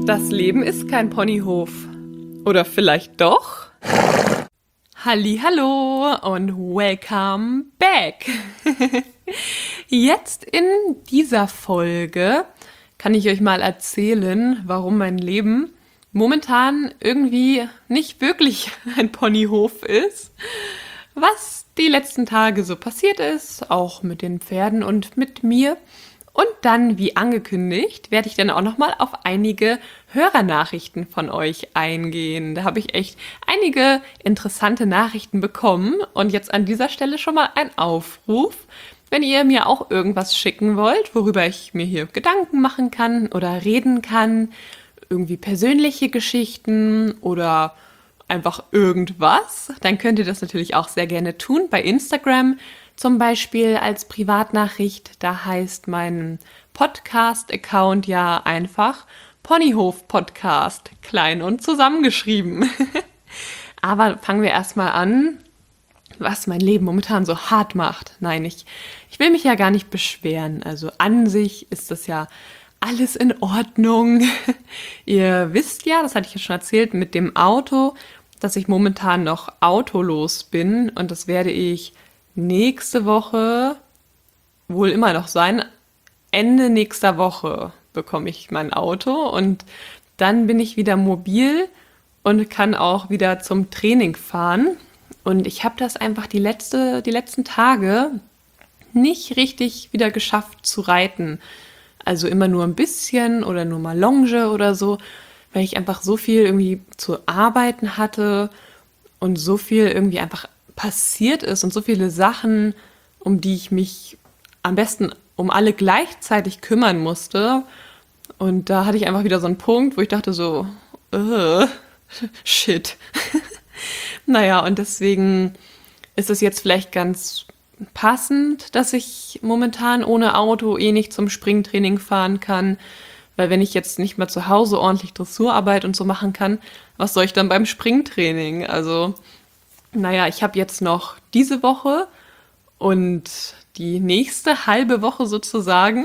Das Leben ist kein Ponyhof. Oder vielleicht doch? Hallihallo und welcome back. Jetzt in dieser Folge kann ich euch mal erzählen, warum mein Leben momentan irgendwie nicht wirklich ein Ponyhof ist. Was die letzten Tage so passiert ist, auch mit den Pferden und mit mir. Und dann, wie angekündigt, werde ich dann auch nochmal auf einige Hörernachrichten von euch eingehen. Da habe ich echt einige interessante Nachrichten bekommen. Und jetzt an dieser Stelle schon mal ein Aufruf. Wenn ihr mir auch irgendwas schicken wollt, worüber ich mir hier Gedanken machen kann oder reden kann, irgendwie persönliche Geschichten oder einfach irgendwas, dann könnt ihr das natürlich auch sehr gerne tun bei Instagram. Zum Beispiel als Privatnachricht, da heißt mein Podcast-Account ja einfach Ponyhof Podcast, klein und zusammengeschrieben. Aber fangen wir erstmal an, was mein Leben momentan so hart macht. Nein, ich will mich ja gar nicht beschweren. Also an sich ist das ja alles in Ordnung. Ihr wisst ja, das hatte ich ja schon erzählt, mit dem Auto, dass ich momentan noch autolos bin und das werde ich nächste Woche wohl immer noch sein. Ende nächster Woche bekomme ich mein Auto und dann bin ich wieder mobil und kann auch wieder zum Training fahren. Und ich habe das einfach die letzten Tage nicht richtig wieder geschafft zu reiten. Also immer nur ein bisschen oder nur mal Longe oder so, weil ich einfach so viel irgendwie zu arbeiten hatte und so viel irgendwie einfach passiert ist und so viele Sachen, um die ich mich am besten um alle gleichzeitig kümmern musste. Und da hatte ich einfach wieder so einen Punkt, wo ich dachte so, shit. Naja, und deswegen ist es jetzt vielleicht ganz passend, dass ich momentan ohne Auto nicht zum Springtraining fahren kann. Weil wenn ich jetzt nicht mehr zu Hause ordentlich Dressurarbeit und so machen kann, was soll ich dann beim Springtraining? Also, naja, ich habe jetzt noch diese Woche und die nächste halbe Woche sozusagen,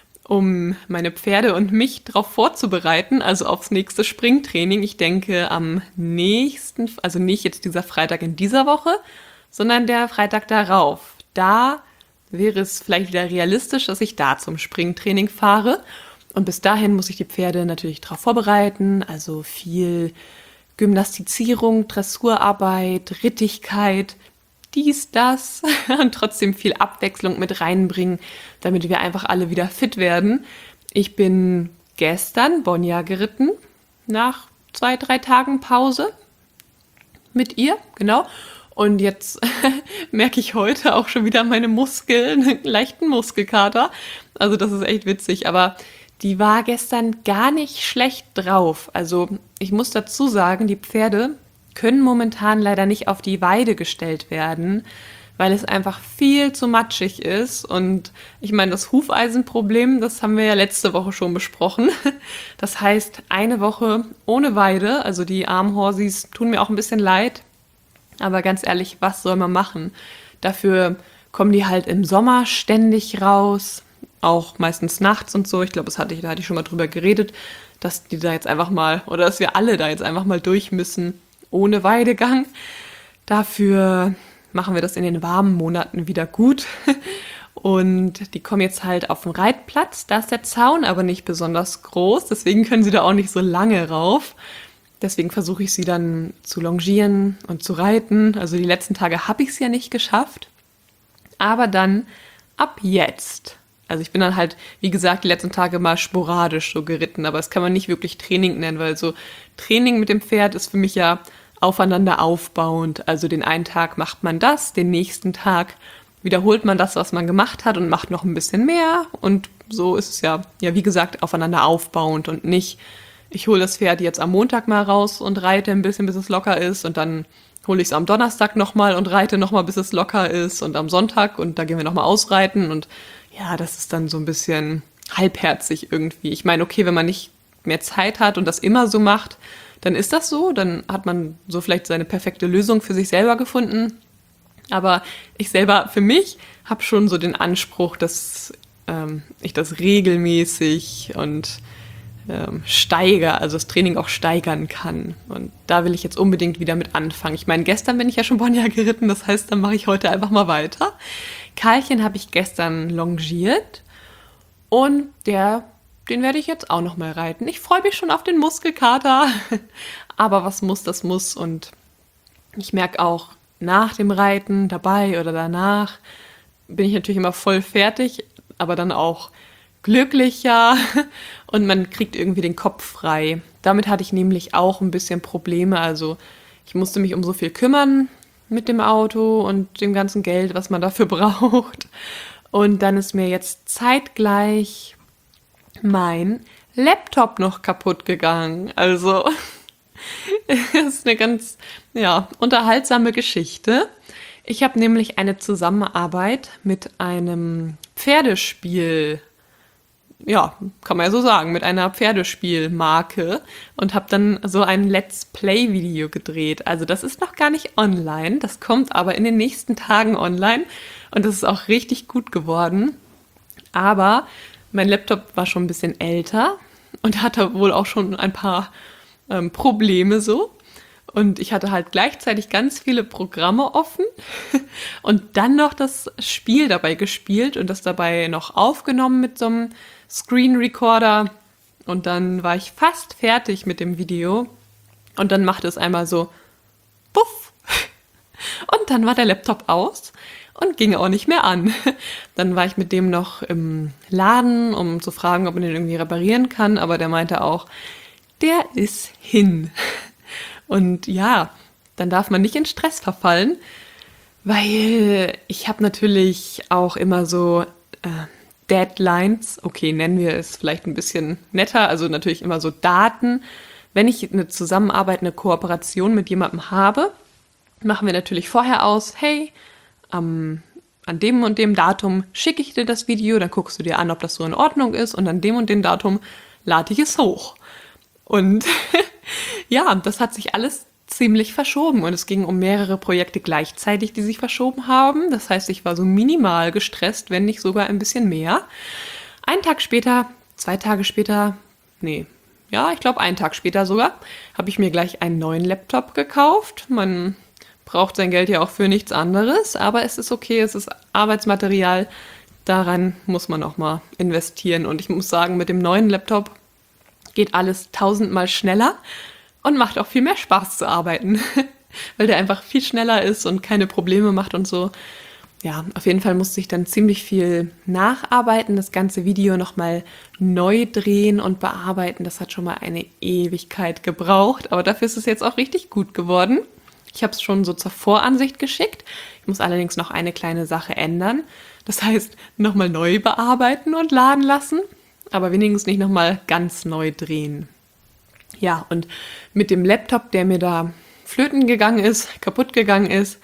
um meine Pferde und mich darauf vorzubereiten, also aufs nächste Springtraining. Ich denke am nächsten, also nicht jetzt dieser Freitag in dieser Woche, sondern der Freitag darauf. Da wäre es vielleicht wieder realistisch, dass ich da zum Springtraining fahre. Und bis dahin muss ich die Pferde natürlich darauf vorbereiten, also viel Gymnastizierung, Dressurarbeit, Rittigkeit, dies, das und trotzdem viel Abwechslung mit reinbringen, damit wir einfach alle wieder fit werden. Ich bin gestern Bonja geritten, nach 2-3 Tagen Pause mit ihr, genau. Und jetzt merke ich heute auch schon wieder meine Muskeln, einen leichten Muskelkater. Also das ist echt witzig, aber die war gestern gar nicht schlecht drauf. Also ich muss dazu sagen, die Pferde können momentan leider nicht auf die Weide gestellt werden, weil es einfach viel zu matschig ist. Und ich meine, das Hufeisenproblem, das haben wir ja letzte Woche schon besprochen. Das heißt, eine Woche ohne Weide, also die Armhorsis tun mir auch ein bisschen leid. Aber ganz ehrlich, was soll man machen? Dafür kommen die halt im Sommer ständig raus, auch meistens nachts und so. Ich glaube, da hatte ich schon mal drüber geredet, dass die da jetzt einfach mal, oder dass wir alle da jetzt einfach mal durch müssen, ohne Weidegang. Dafür machen wir das in den warmen Monaten wieder gut. Und die kommen jetzt halt auf den Reitplatz. Da ist der Zaun aber nicht besonders groß, deswegen können sie da auch nicht so lange rauf. Deswegen versuche ich sie dann zu longieren und zu reiten. Also die letzten Tage habe ich es ja nicht geschafft. Aber dann ab jetzt. Also ich bin dann halt, wie gesagt, die letzten Tage mal sporadisch so geritten. Aber das kann man nicht wirklich Training nennen, weil so Training mit dem Pferd ist für mich ja aufeinander aufbauend. Also den einen Tag macht man das, den nächsten Tag wiederholt man das, was man gemacht hat und macht noch ein bisschen mehr. Und so ist es ja, wie gesagt, aufeinander aufbauend und nicht, ich hole das Pferd jetzt am Montag mal raus und reite ein bisschen, bis es locker ist und dann hole ich es am Donnerstag nochmal und reite nochmal, bis es locker ist und am Sonntag und da gehen wir nochmal ausreiten und ja, das ist dann so ein bisschen halbherzig irgendwie. Ich meine, okay, wenn man nicht mehr Zeit hat und das immer so macht, dann ist das so, dann hat man so vielleicht seine perfekte Lösung für sich selber gefunden. Aber ich selber, für mich, habe schon so den Anspruch, dass ich das regelmäßig und also das Training auch steigern kann. Und da will ich jetzt unbedingt wieder mit anfangen. Ich meine, gestern bin ich ja schon Bonnier geritten, das heißt, dann mache ich heute einfach mal weiter. Karlchen habe ich gestern longiert und den werde ich jetzt auch noch mal reiten. Ich freue mich schon auf den Muskelkater, aber was muss, das muss. Und ich merke auch nach dem Reiten, dabei oder danach, bin ich natürlich immer voll fertig, aber dann auch glücklicher und man kriegt irgendwie den Kopf frei. Damit hatte ich nämlich auch ein bisschen Probleme. Also ich musste mich um so viel kümmern mit dem Auto und dem ganzen Geld, was man dafür braucht. Und dann ist mir jetzt zeitgleich mein Laptop noch kaputt gegangen. Also das ist eine ganz, unterhaltsame Geschichte. Ich habe nämlich eine Zusammenarbeit mit einem Pferdespiel, kann man ja so sagen, mit einer Pferdespielmarke und habe dann so ein Let's Play-Video gedreht. Also das ist noch gar nicht online, das kommt aber in den nächsten Tagen online und das ist auch richtig gut geworden. Aber mein Laptop war schon ein bisschen älter und hatte wohl auch schon ein paar Probleme so. Und ich hatte halt gleichzeitig ganz viele Programme offen und dann noch das Spiel dabei gespielt und das dabei noch aufgenommen mit so einem Screen Recorder. Und dann war ich fast fertig mit dem Video und dann machte es einmal so puff und dann war der Laptop aus und ging auch nicht mehr an. Dann war ich mit dem noch im Laden, um zu fragen, ob man den irgendwie reparieren kann, aber der meinte auch, der ist hin. Und ja, dann darf man nicht in Stress verfallen, weil ich habe natürlich auch immer so Deadlines, okay, nennen wir es vielleicht ein bisschen netter, also natürlich immer so Daten. Wenn ich eine Zusammenarbeit, eine Kooperation mit jemandem habe, machen wir natürlich vorher aus, hey, an dem und dem Datum schicke ich dir das Video, dann guckst du dir an, ob das so in Ordnung ist und an dem und dem Datum lade ich es hoch. Und ja, das hat sich alles ziemlich verschoben und es ging um mehrere Projekte gleichzeitig, die sich verschoben haben. Das heißt, ich war so minimal gestresst, wenn nicht sogar ein bisschen mehr. Einen Tag später, 2 Tage später, ich glaube einen Tag später sogar, habe ich mir gleich einen neuen Laptop gekauft. Man braucht sein Geld ja auch für nichts anderes, aber es ist okay, es ist Arbeitsmaterial. Daran muss man auch mal investieren und ich muss sagen, mit dem neuen Laptop geht alles 1000-mal schneller und macht auch viel mehr Spaß zu arbeiten, weil der einfach viel schneller ist und keine Probleme macht und so. Ja, auf jeden Fall musste ich dann ziemlich viel nacharbeiten, das ganze Video nochmal neu drehen und bearbeiten. Das hat schon mal eine Ewigkeit gebraucht, aber dafür ist es jetzt auch richtig gut geworden. Ich habe es schon so zur Voransicht geschickt. Ich muss allerdings noch eine kleine Sache ändern. Das heißt, nochmal neu bearbeiten und laden lassen, aber wenigstens nicht nochmal ganz neu drehen. Ja, und mit dem Laptop, der mir da flöten gegangen ist, kaputt gegangen ist,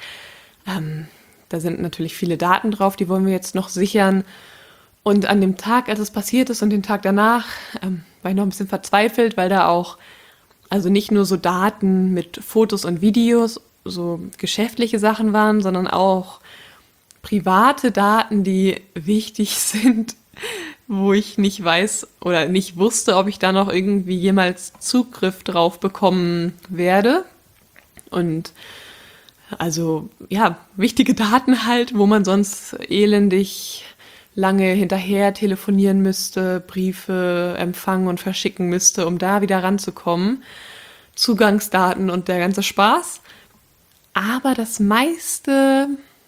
da sind natürlich viele Daten drauf, die wollen wir jetzt noch sichern. Und an dem Tag, als es passiert ist und den Tag danach, war ich noch ein bisschen verzweifelt, weil da auch, also nicht nur so Daten mit Fotos und Videos, so geschäftliche Sachen waren, sondern auch private Daten, die wichtig sind, wo ich nicht weiß oder nicht wusste, ob ich da noch irgendwie jemals Zugriff drauf bekommen werde. Und also ja, wichtige Daten halt, wo man sonst elendig lange hinterher telefonieren müsste, Briefe empfangen und verschicken müsste, um da wieder ranzukommen. Zugangsdaten und der ganze Spaß. Aber das meiste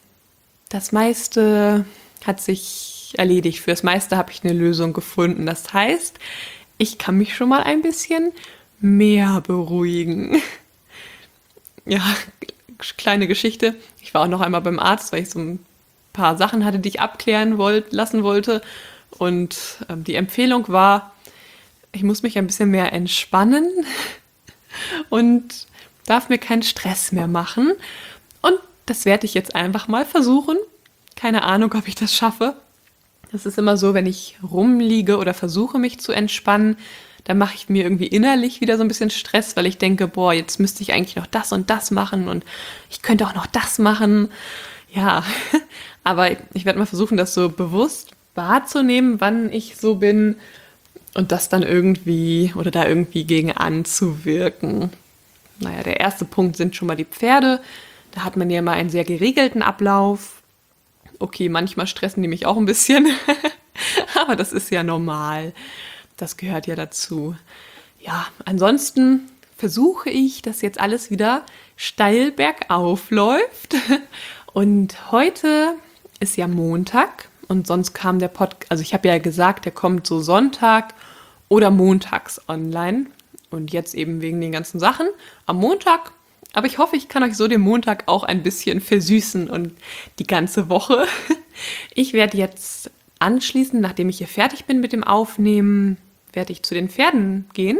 hat sich erledigt. Für das meiste habe ich eine Lösung gefunden. Das heißt, ich kann mich schon mal ein bisschen mehr beruhigen. Ja, kleine Geschichte. Ich war auch noch einmal beim Arzt, weil ich so ein paar Sachen hatte, die ich abklären lassen wollte. Und die Empfehlung war, ich muss mich ein bisschen mehr entspannen und darf mir keinen Stress mehr machen. Und das werde ich jetzt einfach mal versuchen. Keine Ahnung, ob ich das schaffe. Das ist immer so, wenn ich rumliege oder versuche, mich zu entspannen, dann mache ich mir irgendwie innerlich wieder so ein bisschen Stress, weil ich denke, boah, jetzt müsste ich eigentlich noch das und das machen und ich könnte auch noch das machen. Ja, aber ich werde mal versuchen, das so bewusst wahrzunehmen, wann ich so bin und das dann irgendwie oder da irgendwie gegen anzuwirken. Naja, der erste Punkt sind schon mal die Pferde. Da hat man ja mal einen sehr geregelten Ablauf. Okay, manchmal stressen die mich auch ein bisschen, aber das ist ja normal. Das gehört ja dazu. Ja, ansonsten versuche ich, dass jetzt alles wieder steil bergauf läuft. Und heute ist ja Montag und sonst kam der Podcast, also ich habe ja gesagt, der kommt so Sonntag oder montags online. Und jetzt eben wegen den ganzen Sachen am Montag. Aber ich hoffe, ich kann euch so den Montag auch ein bisschen versüßen und die ganze Woche. Ich werde jetzt anschließend, nachdem ich hier fertig bin mit dem Aufnehmen, werde ich zu den Pferden gehen.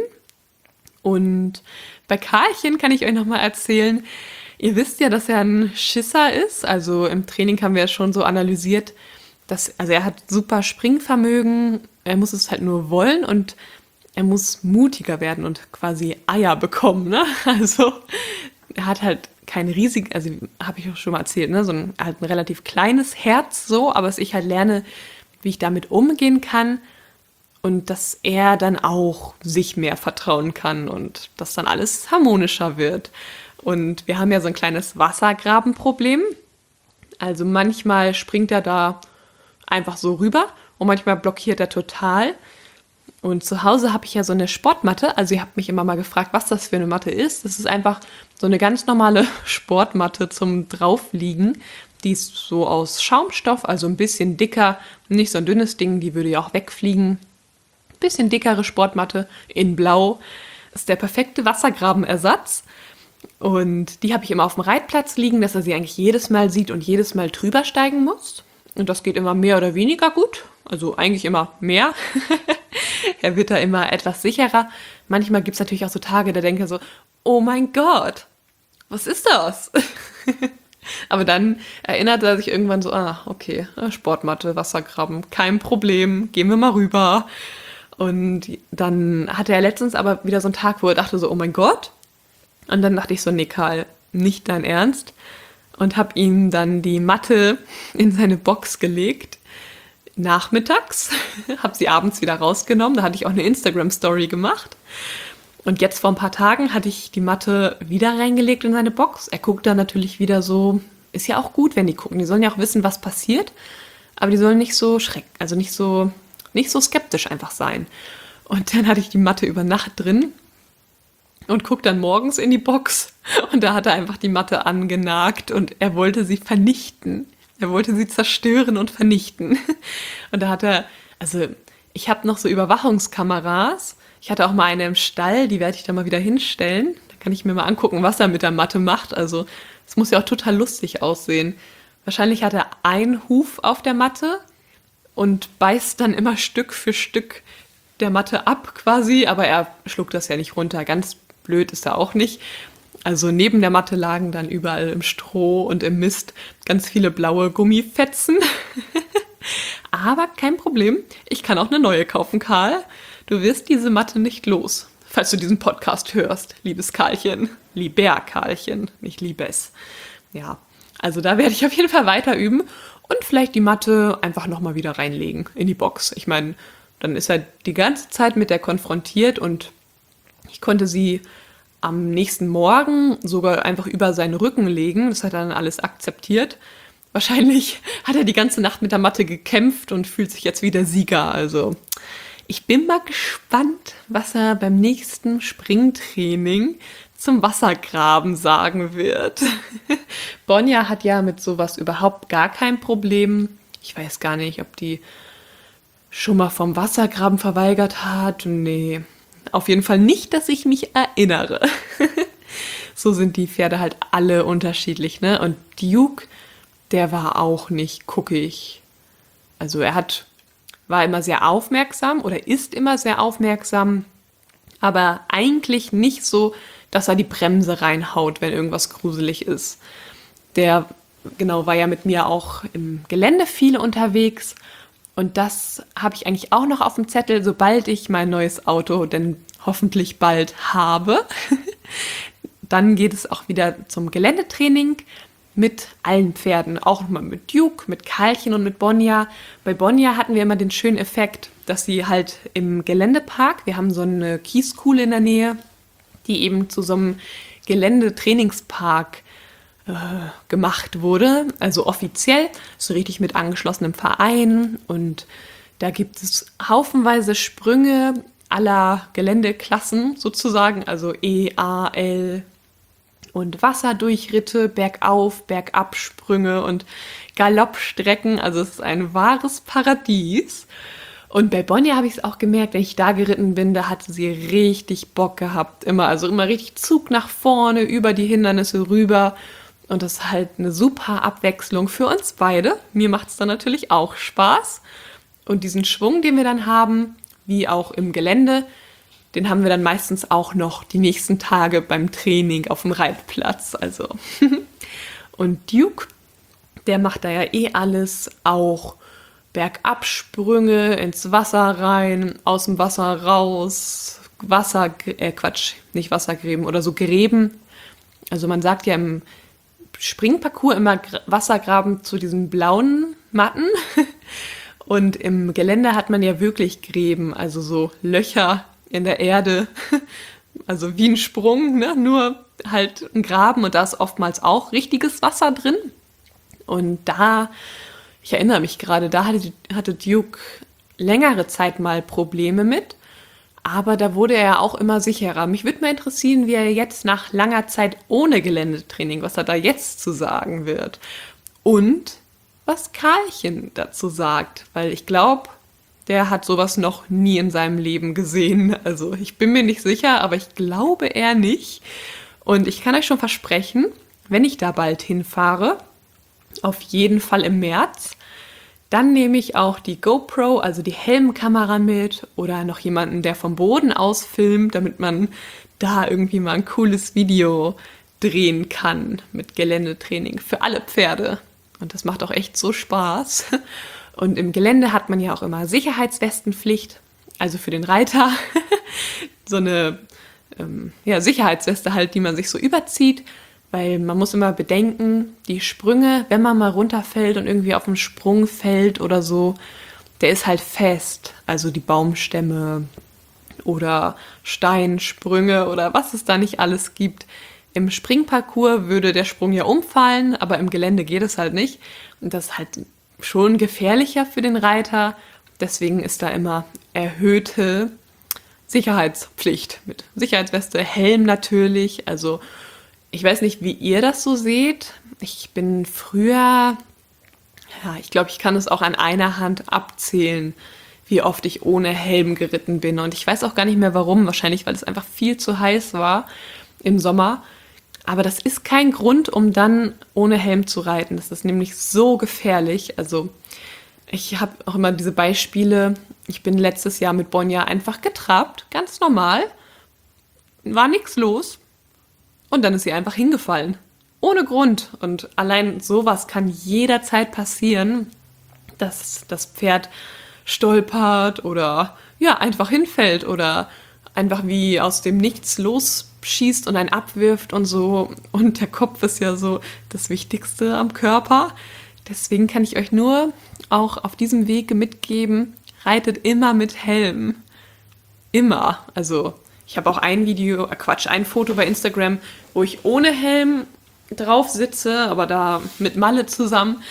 Und bei Karlchen kann ich euch nochmal erzählen, ihr wisst ja, dass er ein Schisser ist. Also im Training haben wir ja schon so analysiert, also er hat super Springvermögen, er muss es halt nur wollen und er muss mutiger werden und quasi Eier bekommen, ne? Also er hat halt kein riesig, also habe ich auch schon mal erzählt, ne? Halt ein relativ kleines Herz so, aber dass ich halt lerne, wie ich damit umgehen kann und dass er dann auch sich mehr vertrauen kann und dass dann alles harmonischer wird. Und wir haben ja so ein kleines Wassergrabenproblem. Also manchmal springt er da einfach so rüber und manchmal blockiert er total. Und zu Hause habe ich ja so eine Sportmatte. Also ihr habt mich immer mal gefragt, was das für eine Matte ist. Das ist einfach so eine ganz normale Sportmatte zum Draufliegen. Die ist so aus Schaumstoff, also ein bisschen dicker. Nicht so ein dünnes Ding, die würde ja auch wegfliegen. Bisschen dickere Sportmatte in Blau. Das ist der perfekte Wassergrabenersatz. Und die habe ich immer auf dem Reitplatz liegen, dass er sie eigentlich jedes Mal sieht und jedes Mal drüber steigen muss. Und das geht immer mehr oder weniger gut. Also eigentlich immer mehr. Er wird da immer etwas sicherer. Manchmal gibt es natürlich auch so Tage, da denke ich so, oh mein Gott, was ist das? Aber dann erinnert er sich irgendwann so, okay, Sportmatte, Wassergraben, kein Problem, gehen wir mal rüber. Und dann hatte er letztens aber wieder so einen Tag, wo er dachte so, oh mein Gott. Und dann dachte ich so, nee, Karl, nicht dein Ernst. Und habe ihm dann die Matte in seine Box gelegt. Nachmittags, habe sie abends wieder rausgenommen. Da hatte ich auch eine Instagram-Story gemacht. Und jetzt vor ein paar Tagen hatte ich die Matte wieder reingelegt in seine Box. Er guckt dann natürlich wieder so, ist ja auch gut, wenn die gucken. Die sollen ja auch wissen, was passiert. Aber die sollen nicht so also nicht so skeptisch einfach sein. Und dann hatte ich die Matte über Nacht drin und guckt dann morgens in die Box. Und da hat er einfach die Matte angenagt und er wollte sie vernichten. Er wollte sie zerstören und vernichten. Und da hat er, also ich habe noch so Überwachungskameras. Ich hatte auch mal eine im Stall, die werde ich da mal wieder hinstellen. Da kann ich mir mal angucken, was er mit der Matte macht. Also es muss ja auch total lustig aussehen. Wahrscheinlich hat er einen Huf auf der Matte und beißt dann immer Stück für Stück der Matte ab quasi. Aber er schluckt das ja nicht runter. Ganz blöd ist er auch nicht. Also neben der Matte lagen dann überall im Stroh und im Mist ganz viele blaue Gummifetzen. Aber kein Problem, ich kann auch eine neue kaufen, Karl. Du wirst diese Matte nicht los, falls du diesen Podcast hörst, liebes Karlchen. Lieber Karlchen, nicht liebes. Ja, also da werde ich auf jeden Fall weiter üben und vielleicht die Matte einfach nochmal wieder reinlegen in die Box. Ich meine, dann ist er die ganze Zeit mit der konfrontiert und ich konnte sie am nächsten Morgen sogar einfach über seinen Rücken legen. Das hat er dann alles akzeptiert. Wahrscheinlich hat er die ganze Nacht mit der Matte gekämpft und fühlt sich jetzt wieder Sieger. Also ich bin mal gespannt, was er beim nächsten Springtraining zum Wassergraben sagen wird. Bonja hat ja mit sowas überhaupt gar kein Problem. Ich weiß gar nicht, ob die schon mal vom Wassergraben verweigert hat. Nee, auf jeden Fall nicht, dass ich mich erinnere. So sind die Pferde halt alle unterschiedlich, ne? Und Duke, der war auch nicht guckig. Also war immer sehr aufmerksam oder ist immer sehr aufmerksam, aber eigentlich nicht so, dass er die Bremse reinhaut, wenn irgendwas gruselig ist. Der, genau, war ja mit mir auch im Gelände viel unterwegs. Und das habe ich eigentlich auch noch auf dem Zettel, sobald ich mein neues Auto denn hoffentlich bald habe. Dann geht es auch wieder zum Geländetraining. mit allen Pferden, auch mal mit Duke, mit Karlchen und mit Bonja. Bei Bonja hatten wir immer den schönen Effekt, dass sie halt im Geländepark, wir haben so eine Kieskuhle in der Nähe, die eben zu so einem Geländetrainingspark gemacht wurde, also offiziell, so richtig mit angeschlossenem Verein, und da gibt es haufenweise Sprünge aller Geländeklassen sozusagen, also E, A, L und Wasserdurchritte, Bergauf, Bergabsprünge und Galoppstrecken, also es ist ein wahres Paradies. Und bei Bonja habe ich es auch gemerkt, wenn ich da geritten bin, da hatte sie richtig Bock gehabt, also immer richtig Zug nach vorne, über die Hindernisse rüber. Und das ist halt eine super Abwechslung für uns beide. Mir macht es dann natürlich auch Spaß. Und diesen Schwung, den wir dann haben, wie auch im Gelände, den haben wir dann meistens auch noch die nächsten Tage beim Training auf dem Reitplatz. Also. Und Duke, der macht da ja eh alles, auch Bergabsprünge ins Wasser rein, aus dem Wasser raus, nicht Wassergräben oder so Gräben. Also man sagt ja im Springparcours immer Wassergraben zu diesen blauen Matten. Und im Gelände hat man ja wirklich Gräben, also so Löcher in der Erde, also wie ein Sprung, ne? Nur halt ein Graben, und da ist oftmals auch richtiges Wasser drin. Und ich erinnere mich gerade, da hatte Duke längere Zeit mal Probleme mit, aber da wurde er ja auch immer sicherer. Mich würde mal interessieren, wie er jetzt nach langer Zeit ohne Geländetraining, was er da jetzt zu sagen wird. Und was Karlchen dazu sagt, weil ich glaube, der hat sowas noch nie in seinem Leben gesehen. Also ich bin mir nicht sicher, aber ich glaube eher nicht. Und ich kann euch schon versprechen, wenn ich da bald hinfahre, auf jeden Fall im März, dann nehme ich auch die GoPro, also die Helmkamera mit, oder noch jemanden, der vom Boden aus filmt, damit man da irgendwie mal ein cooles Video drehen kann mit Geländetraining für alle Pferde. Und das macht auch echt so Spaß. Und im Gelände hat man ja auch immer Sicherheitswestenpflicht, also für den Reiter. So eine Sicherheitsweste halt, die man sich so überzieht, weil man muss immer bedenken, die Sprünge, wenn man mal runterfällt und irgendwie auf den Sprung fällt oder so, der ist halt fest. Also die Baumstämme oder Steinsprünge oder was es da nicht alles gibt. Im Springparcours würde der Sprung ja umfallen, aber im Gelände geht es halt nicht. Und das ist halt schon gefährlicher für den Reiter. Deswegen ist da immer erhöhte Sicherheitspflicht mit Sicherheitsweste, Helm natürlich. Also ich weiß nicht, wie ihr das so seht. Ich bin früher, ich glaube, ich kann es auch an einer Hand abzählen, wie oft ich ohne Helm geritten bin. Und ich weiß auch gar nicht mehr warum. Wahrscheinlich, weil es einfach viel zu heiß war im Sommer. Aber das ist kein Grund, um dann ohne Helm zu reiten. Das ist nämlich so gefährlich. Also ich habe auch immer diese Beispiele. Ich bin letztes Jahr mit Bonja einfach getrabt, ganz normal. War nichts los. Und dann ist sie einfach hingefallen. Ohne Grund. Und allein sowas kann jederzeit passieren, dass das Pferd stolpert oder einfach hinfällt oder einfach wie aus dem Nichts losschießt und einen abwirft und so. Und der Kopf ist ja so das Wichtigste am Körper. Deswegen kann ich euch nur auch auf diesem Wege mitgeben, reitet immer mit Helm. Immer. Also ich habe auch ein Foto bei Instagram, wo ich ohne Helm drauf sitze, aber da mit Malle zusammen.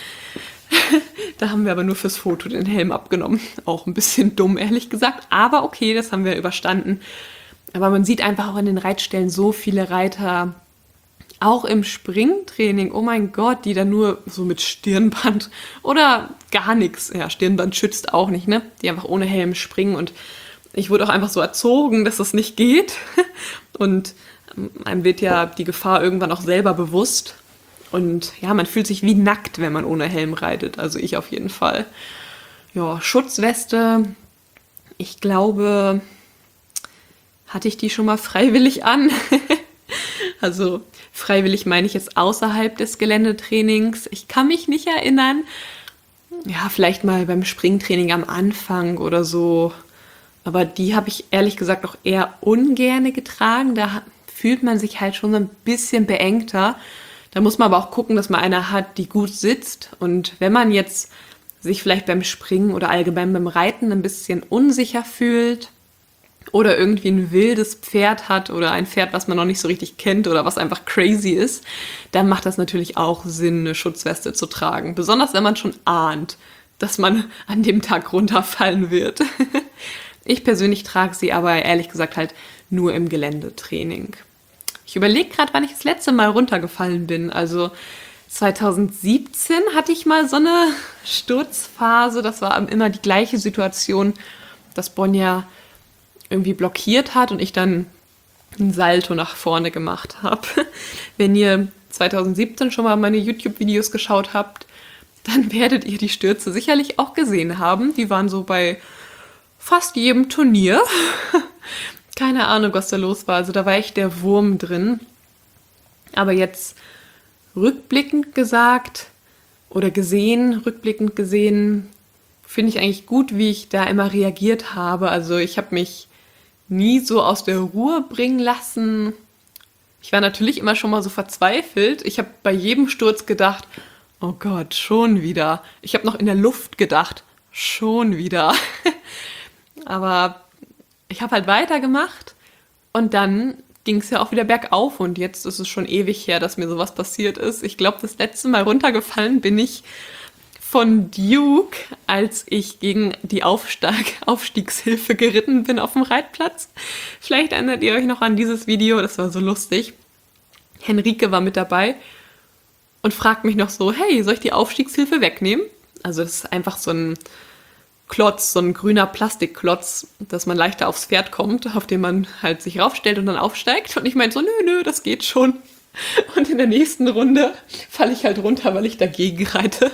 Da haben wir aber nur fürs Foto den Helm abgenommen. Auch ein bisschen dumm, ehrlich gesagt. Aber okay, das haben wir überstanden. Aber man sieht einfach auch in den Reitstellen so viele Reiter, auch im Springtraining, oh mein Gott, die dann nur so mit Stirnband oder gar nichts, Stirnband schützt auch nicht, ne? Die einfach ohne Helm springen, und ich wurde auch einfach so erzogen, dass das nicht geht. Und einem wird ja die Gefahr irgendwann auch selber bewusst. Und ja, man fühlt sich wie nackt, wenn man ohne Helm reitet. Also ich auf jeden Fall. Ja, Schutzweste. Ich glaube, hatte ich die schon mal freiwillig an? Also freiwillig meine ich jetzt außerhalb des Geländetrainings. Ich kann mich nicht erinnern. Ja, vielleicht mal beim Springtraining am Anfang oder so. Aber die habe ich ehrlich gesagt auch eher ungerne getragen. Da fühlt man sich halt schon so ein bisschen beengter. Da muss man aber auch gucken, dass man eine hat, die gut sitzt. Und wenn man jetzt sich vielleicht beim Springen oder allgemein beim Reiten ein bisschen unsicher fühlt oder irgendwie ein wildes Pferd hat oder ein Pferd, was man noch nicht so richtig kennt oder was einfach crazy ist, dann macht das natürlich auch Sinn, eine Schutzweste zu tragen. Besonders wenn man schon ahnt, dass man an dem Tag runterfallen wird. Ich persönlich trage sie aber ehrlich gesagt halt nur im Geländetraining. Ich überlege gerade, wann ich das letzte Mal runtergefallen bin. Also 2017 hatte ich mal so eine Sturzphase. Das war immer die gleiche Situation, dass Bonja irgendwie blockiert hat und ich dann ein Salto nach vorne gemacht habe. Wenn ihr 2017 schon mal meine YouTube-Videos geschaut habt, dann werdet ihr die Stürze sicherlich auch gesehen haben. Die waren so bei fast jedem Turnier. Keine Ahnung, was da los war. Also da war echt der Wurm drin. Aber jetzt rückblickend gesehen, finde ich eigentlich gut, wie ich da immer reagiert habe. Also ich habe mich nie so aus der Ruhe bringen lassen. Ich war natürlich immer schon mal so verzweifelt. Ich habe bei jedem Sturz gedacht, oh Gott, schon wieder. Ich habe noch in der Luft gedacht, schon wieder. Aber ich habe halt weitergemacht und dann ging es ja auch wieder bergauf und jetzt ist es schon ewig her, dass mir sowas passiert ist. Ich glaube, das letzte Mal runtergefallen bin ich von Duke, als ich gegen die Aufstiegshilfe geritten bin auf dem Reitplatz. Vielleicht erinnert ihr euch noch an dieses Video, das war so lustig. Henrike war mit dabei und fragt mich noch so, hey, soll ich die Aufstiegshilfe wegnehmen? Also das ist einfach so ein Klotz, so ein grüner Plastikklotz, dass man leichter aufs Pferd kommt, auf den man halt sich raufstellt und dann aufsteigt. Und ich meinte so, nö, das geht schon. Und in der nächsten Runde falle ich halt runter, weil ich dagegen reite.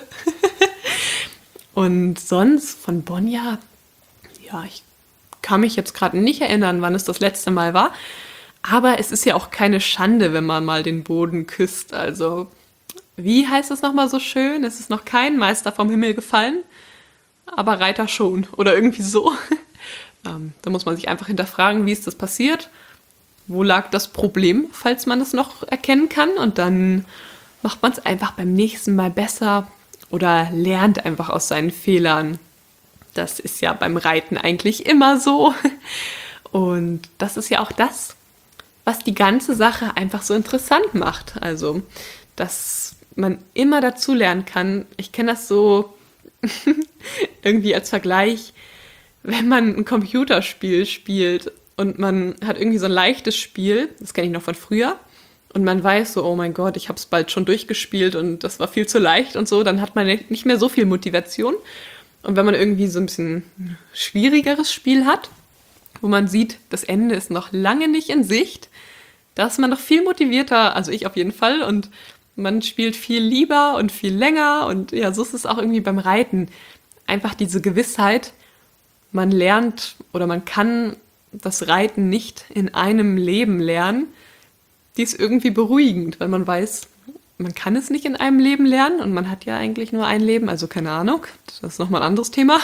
Und sonst von Bonja, ja, ich kann mich jetzt gerade nicht erinnern, wann es das letzte Mal war. Aber es ist ja auch keine Schande, wenn man mal den Boden küsst. Also, wie heißt es nochmal so schön? Es ist noch kein Meister vom Himmel gefallen, aber Reiter schon. Oder irgendwie so. Da muss man sich einfach hinterfragen, wie ist das passiert? Wo lag das Problem, falls man es noch erkennen kann? Und dann macht man es einfach beim nächsten Mal besser oder lernt einfach aus seinen Fehlern. Das ist ja beim Reiten eigentlich immer so. Und das ist ja auch das, was die ganze Sache einfach so interessant macht. Also, dass man immer dazu lernen kann. Ich kenne das so irgendwie als Vergleich, wenn man ein Computerspiel spielt und man hat irgendwie so ein leichtes Spiel, das kenne ich noch von früher, und man weiß so, oh mein Gott, ich habe es bald schon durchgespielt und das war viel zu leicht und so, dann hat man nicht mehr so viel Motivation. Und wenn man irgendwie so ein bisschen schwierigeres Spiel hat, wo man sieht, das Ende ist noch lange nicht in Sicht, da ist man noch viel motivierter, also ich auf jeden Fall, und man spielt viel lieber und viel länger und ja, so ist es auch irgendwie beim Reiten. Einfach diese Gewissheit, man lernt oder man kann das Reiten nicht in einem Leben lernen, die ist irgendwie beruhigend, weil man weiß, man kann es nicht in einem Leben lernen und man hat ja eigentlich nur ein Leben, also keine Ahnung, das ist nochmal ein anderes Thema.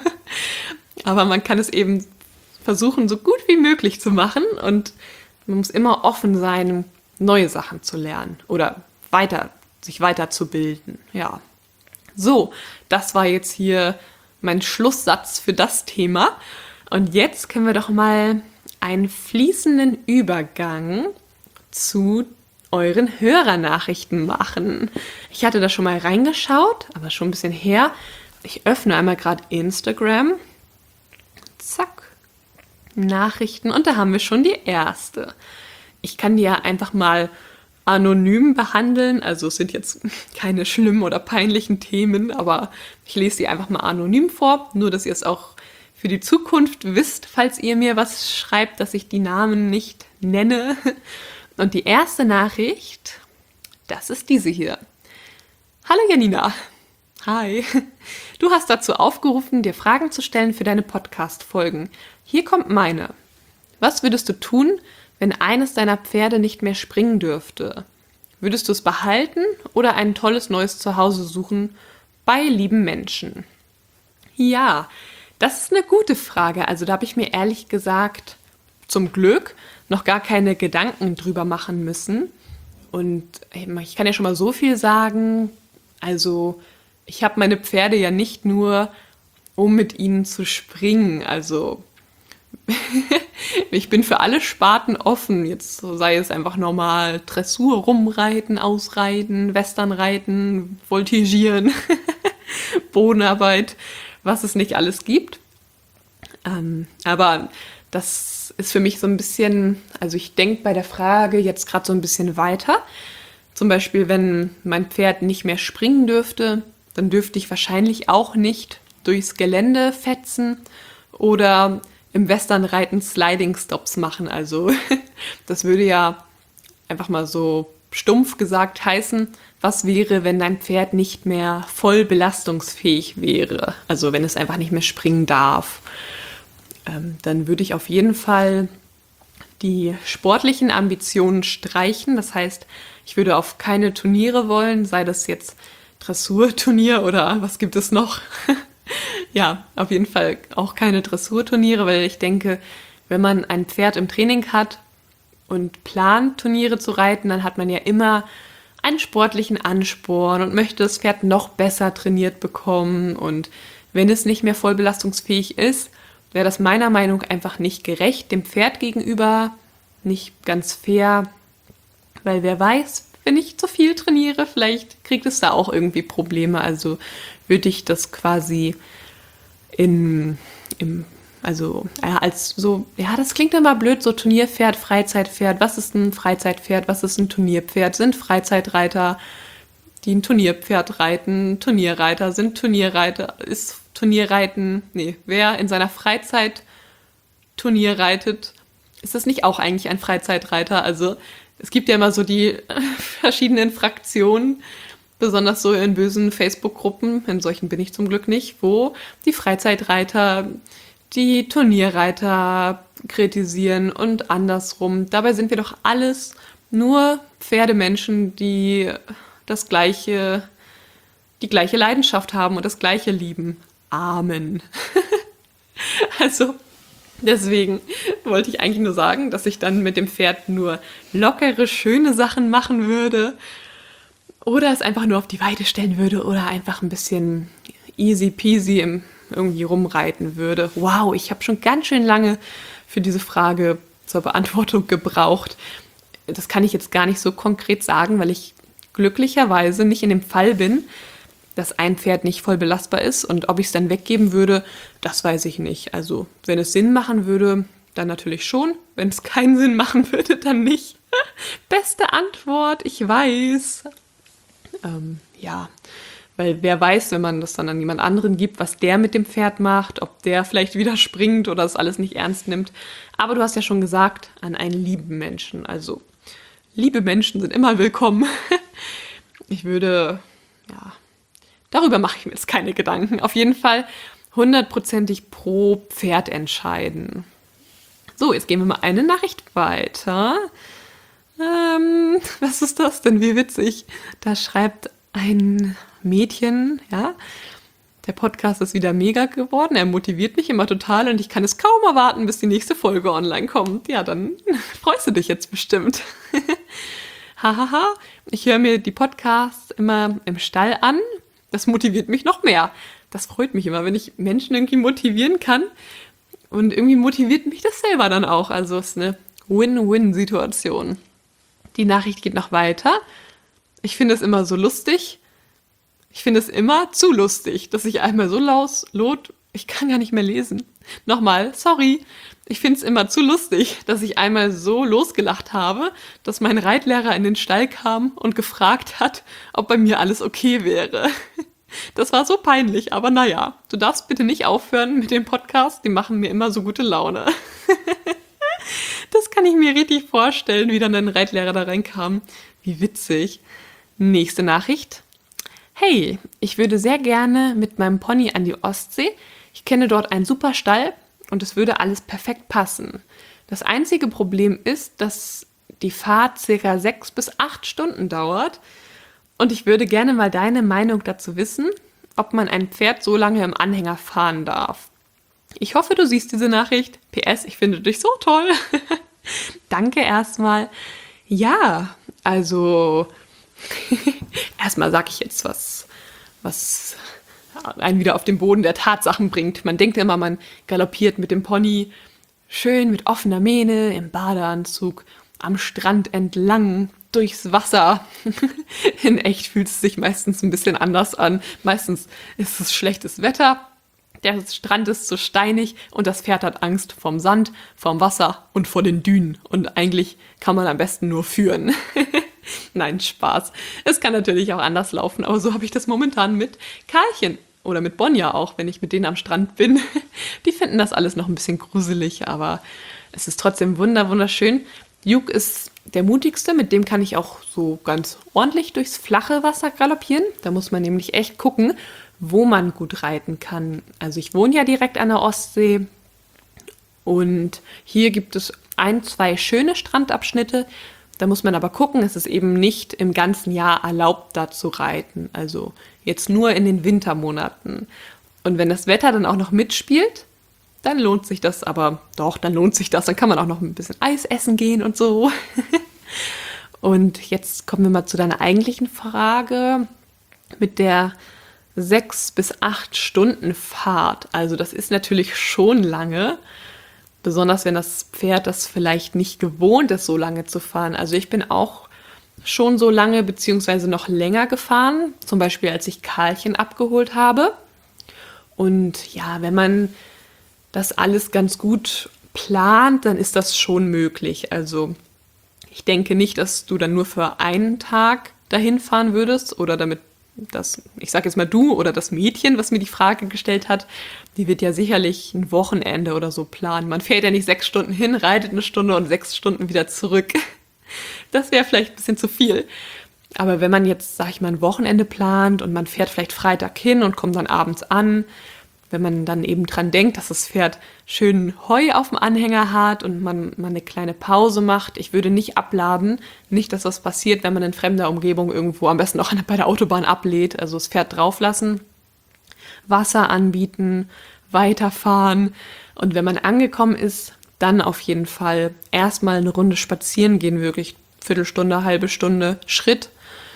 Aber man kann es eben versuchen, so gut wie möglich zu machen und man muss immer offen sein, neue Sachen zu lernen oder sich weiterzubilden. Ja. So, das war jetzt hier mein Schlusssatz für das Thema. Und jetzt können wir doch mal einen fließenden Übergang zu euren Hörernachrichten machen. Ich hatte da schon mal reingeschaut, aber schon ein bisschen her. Ich öffne einmal gerade Instagram. Zack. Nachrichten. Und da haben wir schon die erste. Ich kann die ja einfach mal anonym behandeln. Also es sind jetzt keine schlimmen oder peinlichen Themen, aber ich lese sie einfach mal anonym vor. Nur, dass ihr es auch für die Zukunft wisst, falls ihr mir was schreibt, dass ich die Namen nicht nenne. Und die erste Nachricht, das ist diese hier. Hallo Janina. Hi. Du hast dazu aufgerufen, dir Fragen zu stellen für deine Podcast-Folgen. Hier kommt meine. Was würdest du tun, wenn eines deiner Pferde nicht mehr springen dürfte? Würdest du es behalten oder ein tolles neues Zuhause suchen bei lieben Menschen? Ja, das ist eine gute Frage. Also da habe ich mir ehrlich gesagt zum Glück noch gar keine Gedanken drüber machen müssen. Und ich kann ja schon mal so viel sagen, also ich habe meine Pferde ja nicht nur, um mit ihnen zu springen, also ich bin für alle Sparten offen, jetzt sei es einfach normal Dressur, Rumreiten, Ausreiten, Westernreiten, Voltigieren, Bodenarbeit, was es nicht alles gibt. Aber das ist für mich so ein bisschen, also ich denke bei der Frage jetzt gerade so ein bisschen weiter. Zum Beispiel, wenn mein Pferd nicht mehr springen dürfte, dann dürfte ich wahrscheinlich auch nicht durchs Gelände fetzen oder im Westernreiten Sliding Stops machen. Also das würde ja einfach mal so stumpf gesagt heißen, was wäre, wenn dein Pferd nicht mehr voll belastungsfähig wäre. Also wenn es einfach nicht mehr springen darf. Dann würde ich auf jeden Fall die sportlichen Ambitionen streichen. Das heißt, ich würde auf keine Turniere wollen, sei das jetzt Dressurturnier oder was gibt es noch? Ja, auf jeden Fall auch keine Dressurturniere, weil ich denke, wenn man ein Pferd im Training hat und plant, Turniere zu reiten, dann hat man ja immer einen sportlichen Ansporn und möchte das Pferd noch besser trainiert bekommen. Und wenn es nicht mehr voll belastungsfähig ist, wäre das meiner Meinung nach einfach nicht gerecht dem Pferd gegenüber, nicht ganz fair, weil wer weiß, wenn ich zu viel trainiere, vielleicht kriegt es da auch irgendwie Probleme. Also würde ich das quasi das klingt immer blöd, so Turnierpferd, Freizeitpferd. Was ist ein Freizeitpferd? Was ist ein Turnierpferd? Sind Freizeitreiter, die ein Turnierpferd reiten, Turnierreiter, sind Turnierreiter, ist Turnierreiten, wer in seiner Freizeit Turnier reitet, ist das nicht auch eigentlich ein Freizeitreiter? Also es gibt ja immer so die verschiedenen Fraktionen, besonders so in bösen Facebook-Gruppen, in solchen bin ich zum Glück nicht, wo die Freizeitreiter die Turnierreiter kritisieren und andersrum. Dabei sind wir doch alles nur Pferdemenschen, die die gleiche Leidenschaft haben und das Gleiche lieben. Amen. Also deswegen wollte ich eigentlich nur sagen, dass ich dann mit dem Pferd nur lockere, schöne Sachen machen würde oder es einfach nur auf die Weide stellen würde oder einfach ein bisschen easy peasy irgendwie rumreiten würde. Wow, ich habe schon ganz schön lange für diese Frage zur Beantwortung gebraucht. Das kann ich jetzt gar nicht so konkret sagen, weil ich glücklicherweise nicht in dem Fall bin, dass ein Pferd nicht voll belastbar ist und ob ich es dann weggeben würde, das weiß ich nicht. Also wenn es Sinn machen würde, dann natürlich schon. Wenn es keinen Sinn machen würde, dann nicht. Beste Antwort, ich weiß. Ja, weil wer weiß, wenn man das dann an jemand anderen gibt, was der mit dem Pferd macht, ob der vielleicht wieder springt oder das alles nicht ernst nimmt. Aber du hast ja schon gesagt, an einen lieben Menschen. Also liebe Menschen sind immer willkommen. Ich würde, darüber mache ich mir jetzt keine Gedanken. Auf jeden Fall 100%ig pro Pferd entscheiden. So, jetzt gehen wir mal eine Nachricht weiter. Was ist das denn? Wie witzig. Da schreibt ein Mädchen, der Podcast ist wieder mega geworden. Er motiviert mich immer total und ich kann es kaum erwarten, bis die nächste Folge online kommt. Ja, dann freust du dich jetzt bestimmt. Hahaha, ich höre mir die Podcasts immer im Stall an. Das motiviert mich noch mehr. Das freut mich immer, wenn ich Menschen irgendwie motivieren kann. Und irgendwie motiviert mich das selber dann auch. Also es ist eine Win-Win-Situation. Die Nachricht geht noch weiter. Ich finde es immer so lustig. Ich finde es immer zu lustig, dass ich einmal so ich kann gar nicht mehr lesen. Nochmal, sorry. Ich finde es immer zu lustig, dass ich einmal so losgelacht habe, dass mein Reitlehrer in den Stall kam und gefragt hat, ob bei mir alles okay wäre. Das war so peinlich, aber naja, du darfst bitte nicht aufhören mit dem Podcast, die machen mir immer so gute Laune. Das kann ich mir richtig vorstellen, wie dann dein Reitlehrer da reinkam. Wie witzig. Nächste Nachricht. Hey, ich würde sehr gerne mit meinem Pony an die Ostsee. Ich kenne dort einen super Stall und es würde alles perfekt passen. Das einzige Problem ist, dass die Fahrt circa 6 bis 8 Stunden dauert und ich würde gerne mal deine Meinung dazu wissen, ob man ein Pferd so lange im Anhänger fahren darf. Ich hoffe, du siehst diese Nachricht. PS, ich finde dich so toll. Danke erstmal. Ja, Also, erstmal sage ich jetzt was einen wieder auf den Boden der Tatsachen bringt. Man denkt immer, man galoppiert mit dem Pony schön mit offener Mähne im Badeanzug am Strand entlang durchs Wasser. In echt fühlt es sich meistens ein bisschen anders an. Meistens ist es schlechtes Wetter. Der Strand ist zu steinig und das Pferd hat Angst vom Sand, vom Wasser und vor den Dünen. Und eigentlich kann man am besten nur führen. Nein, Spaß. Es kann natürlich auch anders laufen, aber so habe ich das momentan mit Karlchen oder mit Bonja auch, wenn ich mit denen am Strand bin. Die finden das alles noch ein bisschen gruselig, aber es ist trotzdem wunderschön. Juk ist der mutigste, mit dem kann ich auch so ganz ordentlich durchs flache Wasser galoppieren. Da muss man nämlich echt gucken, wo man gut reiten kann. Also ich wohne ja direkt an der Ostsee und hier gibt es 2 schöne Strandabschnitte. Da muss man aber gucken, es ist eben nicht im ganzen Jahr erlaubt, da zu reiten. Also jetzt nur in den Wintermonaten. Und wenn das Wetter dann auch noch mitspielt, dann lohnt sich das aber. Doch, dann lohnt sich das. Dann kann man auch noch ein bisschen Eis essen gehen und so. Und jetzt kommen wir mal zu deiner eigentlichen Frage mit der 6 bis 8 Stunden Fahrt. Also das ist natürlich schon lange. Besonders wenn das Pferd das vielleicht nicht gewohnt ist, so lange zu fahren. Also ich bin auch schon so lange beziehungsweise noch länger gefahren. Zum Beispiel, als ich Karlchen abgeholt habe. Und ja, wenn man das alles ganz gut plant, dann ist das schon möglich. Also ich denke nicht, dass du dann nur für einen Tag dahin fahren würdest oder damit ich sage jetzt mal du oder das Mädchen, was mir die Frage gestellt hat, die wird ja sicherlich ein Wochenende oder so planen. Man fährt ja nicht 6 Stunden hin, reitet eine Stunde und 6 Stunden wieder zurück. Das wäre vielleicht ein bisschen zu viel. Aber wenn man jetzt, sag ich mal, ein Wochenende plant und man fährt vielleicht Freitag hin und kommt dann abends an, wenn man dann eben dran denkt, dass das Pferd schön Heu auf dem Anhänger hat und man eine kleine Pause macht. Ich würde nicht abladen, nicht, dass das passiert, wenn man in fremder Umgebung irgendwo am besten auch bei der Autobahn ablädt, also das Pferd drauflassen, Wasser anbieten, weiterfahren und wenn man angekommen ist, dann auf jeden Fall erstmal eine Runde spazieren gehen, wirklich Viertelstunde, halbe Stunde Schritt,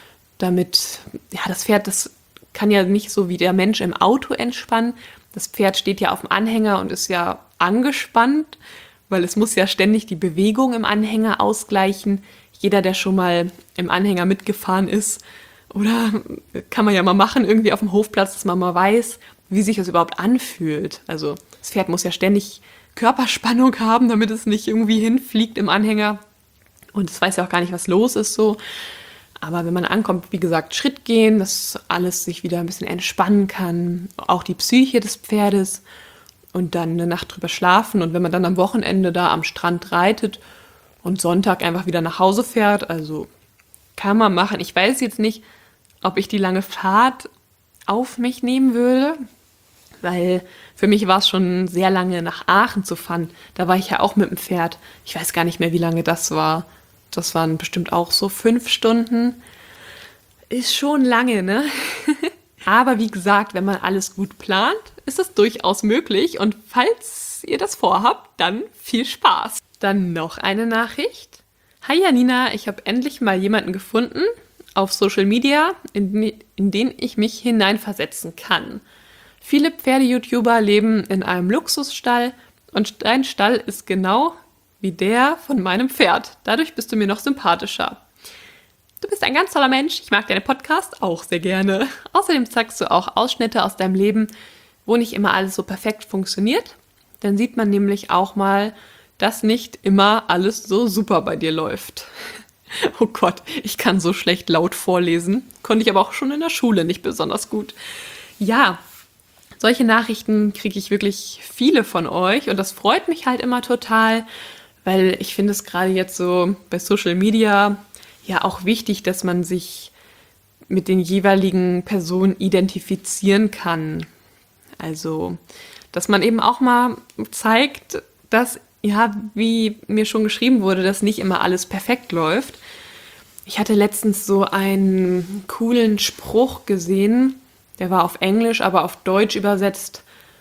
damit ja das Pferd, das kann ja nicht so wie der Mensch im Auto entspannen. Das Pferd steht ja auf dem Anhänger und ist ja angespannt, weil es muss ja ständig die Bewegung im Anhänger ausgleichen. Jeder, der schon mal im Anhänger mitgefahren ist, oder kann man ja mal machen, irgendwie auf dem Hofplatz, dass man mal weiß, wie sich das überhaupt anfühlt. Also das Pferd muss ja ständig Körperspannung haben, damit es nicht irgendwie hinfliegt im Anhänger. Und es weiß ja auch gar nicht, was los ist so. Aber wenn man ankommt, wie gesagt, Schritt gehen, dass alles sich wieder ein bisschen entspannen kann, auch die Psyche des Pferdes und dann eine Nacht drüber schlafen. Und wenn man dann am Wochenende da am Strand reitet und Sonntag einfach wieder nach Hause fährt, also kann man machen. Ich weiß jetzt nicht, ob ich die lange Fahrt auf mich nehmen würde, weil für mich war es schon sehr lange nach Aachen zu fahren. Da war ich ja auch mit dem Pferd. Ich weiß gar nicht mehr, wie lange das war. Das waren bestimmt auch so 5 Stunden. Ist schon lange, ne? Aber wie gesagt, wenn man alles gut plant, ist es durchaus möglich. Und falls ihr das vorhabt, dann viel Spaß. Dann noch eine Nachricht. Hi Janina, ich habe endlich mal jemanden gefunden auf Social Media, in den ich mich hineinversetzen kann. Viele Pferde-YouTuber leben in einem Luxusstall und dein Stall ist genau wie der von meinem Pferd. Dadurch bist du mir noch sympathischer. Du bist ein ganz toller Mensch. Ich mag deinen Podcast auch sehr gerne. Außerdem zeigst du auch Ausschnitte aus deinem Leben, wo nicht immer alles so perfekt funktioniert. Dann sieht man nämlich auch mal, dass nicht immer alles so super bei dir läuft. Oh Gott, ich kann so schlecht laut vorlesen. Konnte ich aber auch schon in der Schule nicht besonders gut. Ja, solche Nachrichten kriege ich wirklich viele von euch und das freut mich halt immer total, weil ich finde es gerade jetzt so bei Social Media ja auch wichtig, dass man sich mit den jeweiligen Personen identifizieren kann. Also, dass man eben auch mal zeigt, dass, ja, wie mir schon geschrieben wurde, dass nicht immer alles perfekt läuft. Ich hatte letztens so einen coolen Spruch gesehen, der war auf Englisch, aber auf Deutsch übersetzt,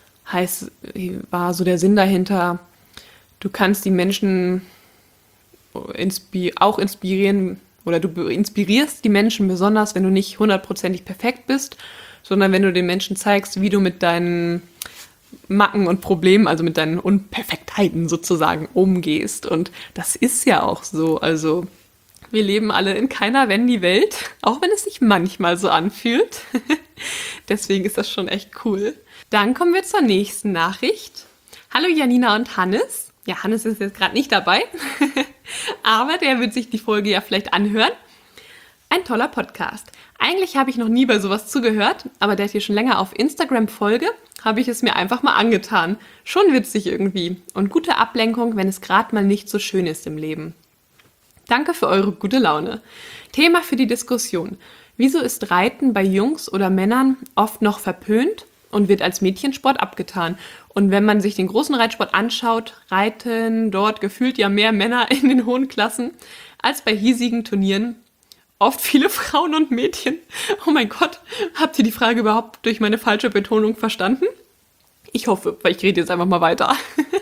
war so der Sinn dahinter, du kannst die Menschen auch inspirieren oder du inspirierst die Menschen besonders, wenn du nicht hundertprozentig perfekt bist, sondern wenn du den Menschen zeigst, wie du mit deinen Macken und Problemen, also mit deinen Unperfektheiten sozusagen umgehst. Und das ist ja auch so. Also wir leben alle in keiner Wendy-Welt, auch wenn es sich manchmal so anfühlt. Deswegen ist das schon echt cool. Dann kommen wir zur nächsten Nachricht. Hallo Janina und Hannes. Ja, Hannes ist jetzt gerade nicht dabei, aber der wird sich die Folge ja vielleicht anhören. Ein toller Podcast. Eigentlich habe ich noch nie bei sowas zugehört, aber da ich hier schon länger auf Instagram folge, habe ich es mir einfach mal angetan. Schon witzig irgendwie und gute Ablenkung, wenn es gerade mal nicht so schön ist im Leben. Danke für eure gute Laune. Thema für die Diskussion. Wieso ist Reiten bei Jungs oder Männern oft noch verpönt und wird als Mädchensport abgetan? Und wenn man sich den großen Reitsport anschaut, reiten dort gefühlt ja mehr Männer in den hohen Klassen als bei hiesigen Turnieren. Oft viele Frauen und Mädchen. Oh mein Gott, habt ihr die Frage überhaupt durch meine falsche Betonung verstanden? Ich hoffe, weil ich rede jetzt einfach mal weiter.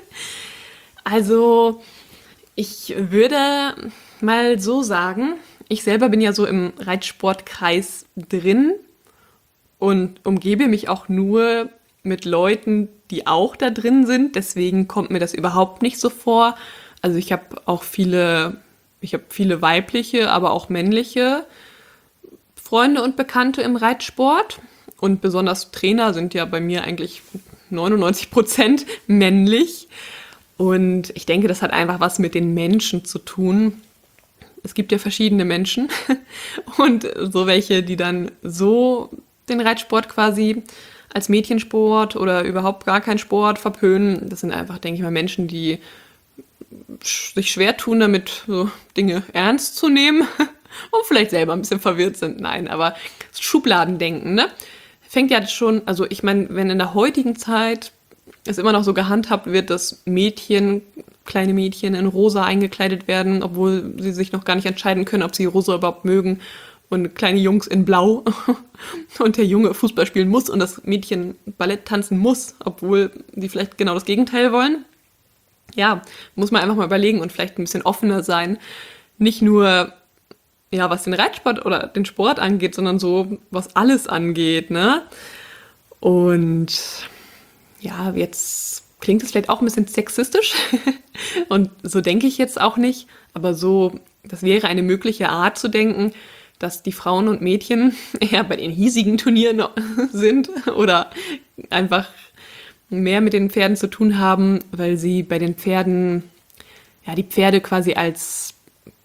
Also, ich würde mal so sagen, ich selber bin ja so im Reitsportkreis drin und umgebe mich auch nur mit Leuten, die auch da drin sind. Deswegen kommt mir das überhaupt nicht so vor. Also ich habe viele weibliche, aber auch männliche Freunde und Bekannte im Reitsport. Und besonders Trainer sind ja bei mir eigentlich 99% männlich. Und ich denke, das hat einfach was mit den Menschen zu tun. Es gibt ja verschiedene Menschen und so welche, die dann so den Reitsport quasi als Mädchensport oder überhaupt gar keinen Sport verpönen. Das sind einfach, denke ich mal, Menschen, die sich schwer tun, damit so Dinge ernst zu nehmen und vielleicht selber ein bisschen verwirrt sind. Nein, aber Schubladendenken, ne? Fängt ja schon, also ich meine, wenn in der heutigen Zeit es immer noch so gehandhabt wird, dass kleine Mädchen in rosa eingekleidet werden, obwohl sie sich noch gar nicht entscheiden können, ob sie rosa überhaupt mögen, und kleine Jungs in blau und der Junge Fußball spielen muss und das Mädchen Ballett tanzen muss, obwohl sie vielleicht genau das Gegenteil wollen. Ja, muss man einfach mal überlegen und vielleicht ein bisschen offener sein. Nicht nur, ja, was den Reitsport oder den Sport angeht, sondern so, was alles angeht, ne? Und ja, jetzt klingt es vielleicht auch ein bisschen sexistisch und so denke ich jetzt auch nicht, aber so, das wäre eine mögliche Art zu denken, dass die Frauen und Mädchen eher bei den hiesigen Turnieren sind oder einfach mehr mit den Pferden zu tun haben, weil sie bei den Pferden, ja, die Pferde quasi als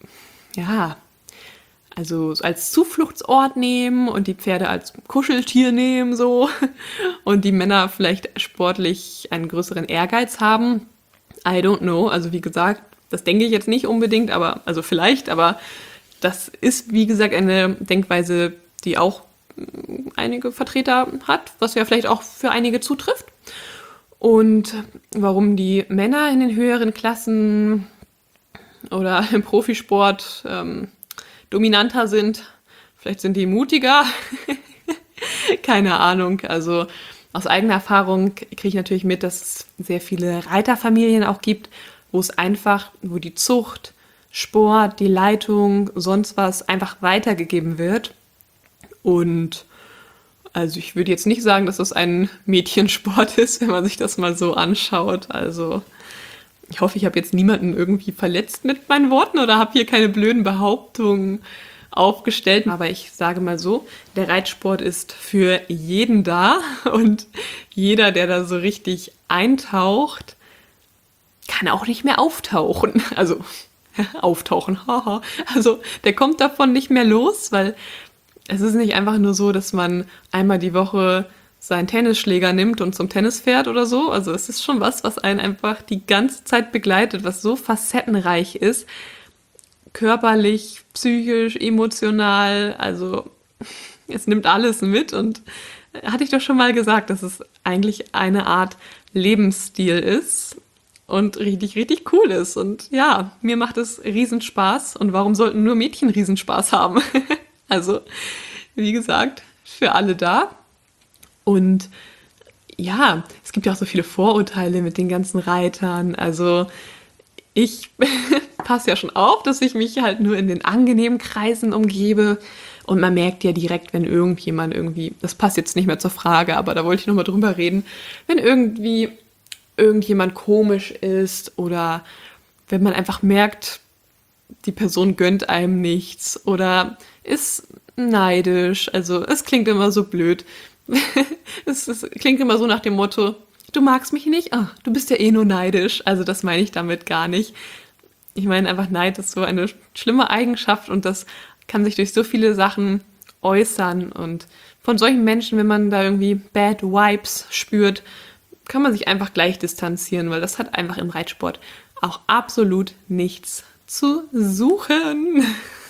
Zufluchtsort nehmen und die Pferde als Kuscheltier nehmen, so. Und die Männer vielleicht sportlich einen größeren Ehrgeiz haben. I don't know. Also wie gesagt, das denke ich jetzt nicht unbedingt, aber das ist, wie gesagt, eine Denkweise, die auch einige Vertreter hat, was ja vielleicht auch für einige zutrifft. Und warum die Männer in den höheren Klassen oder im Profisport dominanter sind, vielleicht sind die mutiger, keine Ahnung. Also aus eigener Erfahrung kriege ich natürlich mit, dass es sehr viele Reiterfamilien auch gibt, wo die Zucht, Sport, die Leitung, sonst was einfach weitergegeben wird. Und also ich würde jetzt nicht sagen, dass das ein Mädchensport ist, wenn man sich das mal so anschaut. Also ich hoffe, ich habe jetzt niemanden irgendwie verletzt mit meinen Worten oder habe hier keine blöden Behauptungen aufgestellt. Aber ich sage mal so, der Reitsport ist für jeden da und jeder, der da so richtig eintaucht, kann auch nicht mehr auftauchen. Also auftauchen, haha. Also der kommt davon nicht mehr los, weil es ist nicht einfach nur so, dass man einmal die Woche seinen Tennisschläger nimmt und zum Tennis fährt oder so. Also es ist schon was einen einfach die ganze Zeit begleitet, was so facettenreich ist. Körperlich, psychisch, emotional, also es nimmt alles mit und hatte ich doch schon mal gesagt, dass es eigentlich eine Art Lebensstil ist und richtig, richtig cool ist. Und ja, mir macht es Riesenspaß. Und warum sollten nur Mädchen Riesenspaß haben? Also, wie gesagt, für alle da. Und ja, es gibt ja auch so viele Vorurteile mit den ganzen Reitern. Also Ich passe ja schon auf, dass ich mich halt nur in den angenehmen Kreisen umgebe. Und man merkt ja direkt, wenn irgendjemand irgendwie, das passt jetzt nicht mehr zur Frage, aber da wollte ich nochmal drüber reden, wenn irgendwie irgendjemand komisch ist oder wenn man einfach merkt, die Person gönnt einem nichts oder ist neidisch. Also es klingt immer so blöd. Es klingt immer so nach dem Motto, du magst mich nicht? Ah, du bist ja eh nur neidisch. Also das meine ich damit gar nicht. Ich meine einfach, Neid ist so eine schlimme Eigenschaft und das kann sich durch so viele Sachen äußern. Und von solchen Menschen, wenn man da irgendwie Bad Vibes spürt, kann man sich einfach gleich distanzieren, weil das hat einfach im Reitsport auch absolut nichts zu suchen.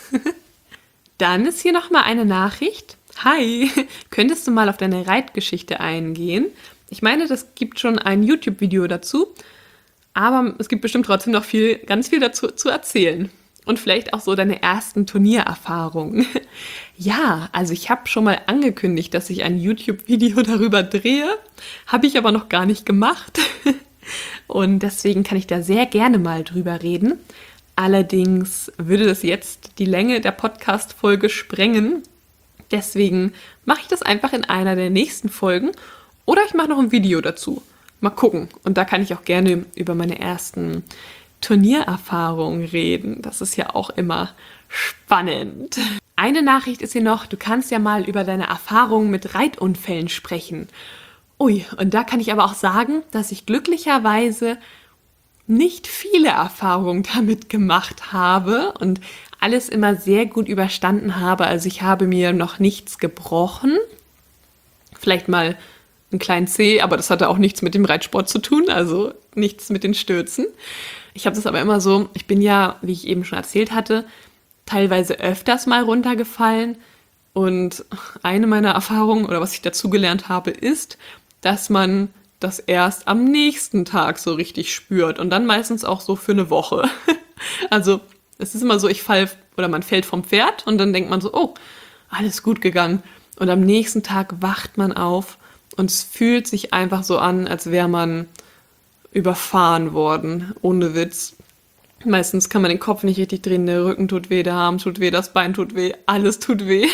Dann ist hier nochmal eine Nachricht. Hi, könntest du mal auf deine Reitgeschichte eingehen? Ich meine, das gibt schon ein YouTube-Video dazu, aber es gibt bestimmt trotzdem noch ganz viel dazu zu erzählen. Und vielleicht auch so deine ersten Turniererfahrungen. Ja, also ich habe schon mal angekündigt, dass ich ein YouTube-Video darüber drehe. Habe ich aber noch gar nicht gemacht. Und deswegen kann ich da sehr gerne mal drüber reden. Allerdings würde das jetzt die Länge der Podcast-Folge sprengen. Deswegen mache ich das einfach in einer der nächsten Folgen. Oder ich mache noch ein Video dazu. Mal gucken. Und da kann ich auch gerne über meine ersten Turniererfahrungen reden. Das ist ja auch immer spannend. Eine Nachricht ist hier noch, du kannst ja mal über deine Erfahrungen mit Reitunfällen sprechen. Ui, und da kann ich aber auch sagen, dass ich glücklicherweise nicht viele Erfahrungen damit gemacht habe und alles immer sehr gut überstanden habe. Also ich habe mir noch nichts gebrochen. Vielleicht mal einen kleinen Zeh, aber das hatte auch nichts mit dem Reitsport zu tun, also nichts mit den Stürzen. Ich habe das aber immer so, ich bin ja, wie ich eben schon erzählt hatte, teilweise öfters mal runtergefallen. Und eine meiner Erfahrungen oder was ich dazugelernt habe, ist, dass man das erst am nächsten Tag so richtig spürt und dann meistens auch so für eine Woche. Also es ist immer so, ich falle oder man fällt vom Pferd und dann denkt man so, oh, alles gut gegangen. Und am nächsten Tag wacht man auf und es fühlt sich einfach so an, als wäre man überfahren worden, ohne Witz. Meistens kann man den Kopf nicht richtig drehen, der Rücken tut weh, der Arm tut weh, das Bein tut weh, alles tut weh.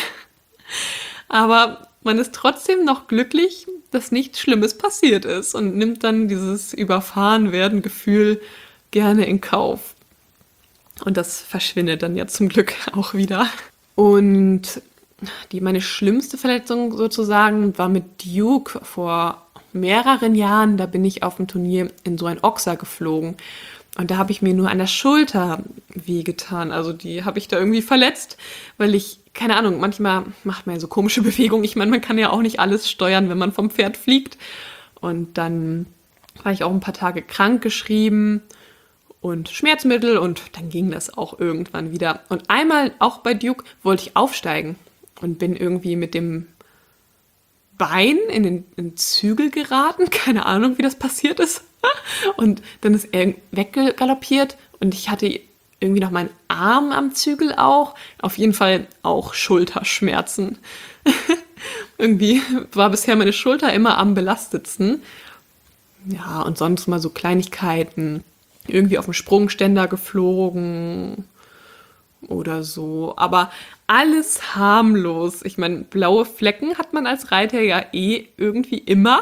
Aber man ist trotzdem noch glücklich, dass nichts Schlimmes passiert ist und nimmt dann dieses Überfahrenwerden-Gefühl gerne in Kauf. Und das verschwindet dann ja zum Glück auch wieder. Und meine schlimmste Verletzung sozusagen war mit Duke vor mehreren Jahren. Da bin ich auf dem Turnier in so ein Ochser geflogen. Und da habe ich mir nur an der Schulter wehgetan. Also die habe ich da irgendwie verletzt, weil ich, keine Ahnung, manchmal macht man ja so komische Bewegungen. Ich meine, man kann ja auch nicht alles steuern, wenn man vom Pferd fliegt. Und dann war ich auch ein paar Tage krank geschrieben und Schmerzmittel und dann ging das auch irgendwann wieder. Und einmal, auch bei Duke, wollte ich aufsteigen und bin irgendwie mit dem Bein in den Zügel geraten. Keine Ahnung, wie das passiert ist. Und dann ist er weggaloppiert und ich hatte irgendwie noch meinen Arm am Zügel auch. Auf jeden Fall auch Schulterschmerzen. Irgendwie war bisher meine Schulter immer am belastetsten. Ja, und sonst mal so Kleinigkeiten. Irgendwie auf dem Sprungständer geflogen oder so. Aber alles harmlos. Ich meine, blaue Flecken hat man als Reiter ja eh irgendwie immer.